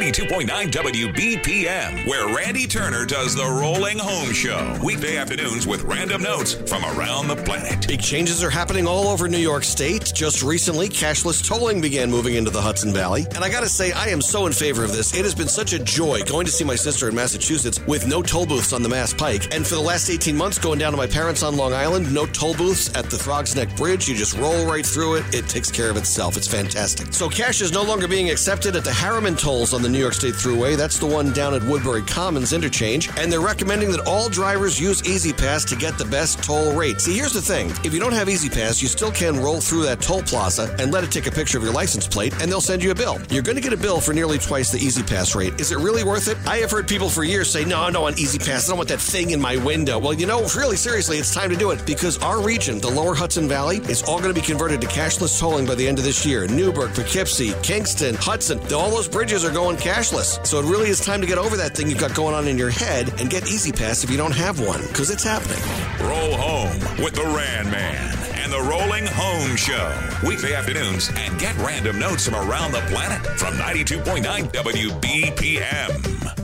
92.9 WBPM, where Randy Turner does the Rolling Home Show. Weekday afternoons with random notes from around the planet. Big changes are happening all over New York State. Just recently, cashless tolling began moving into the Hudson Valley. And I gotta say, I am so in favor of this. It has been such a joy going to see my sister in Massachusetts with no toll booths on the Mass Pike. And for the last 18 months, going down to my parents on Long Island, no toll booths at the Throgs Neck Bridge. You just roll right through it. It takes care of itself. It's fantastic. So cash is no longer being accepted at the Harriman tolls on the New York State Thruway. That's the one down at Woodbury Commons Interchange. And they're recommending that all drivers use E-ZPass to get the best toll rate. See, here's the thing. If you don't have E-ZPass, you still can roll through that toll plaza and let it take a picture of your license plate, and they'll send you a bill. You're going to get a bill for nearly twice the E-ZPass rate. Is it really worth it? I have heard people for years say, no, I don't want E-ZPass. I don't want that thing in my window. Well, you know, really seriously, it's time to do it because our region, the lower Hudson Valley, is all going to be converted to cashless tolling by the end of this year. Newburgh, Poughkeepsie, Kingston, Hudson, all those bridges are going cashless. So it really is time to get over that thing you've got going on in your head and get E-ZPass if you don't have one, because it's happening. Roll home with the Ran Man and the Rolling Home Show. Weekday afternoons, and get random notes from around the planet from 92.9 WBPM.